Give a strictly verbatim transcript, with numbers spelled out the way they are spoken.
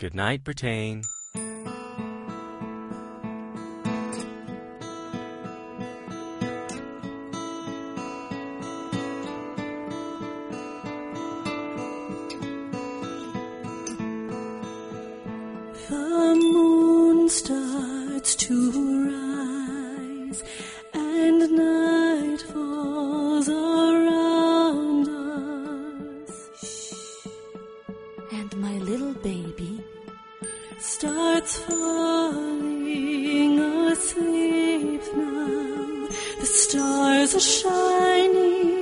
Good night, Bertain. The moon starts to rise, and night falls around us. And my little baby starts falling asleep now. The stars are shining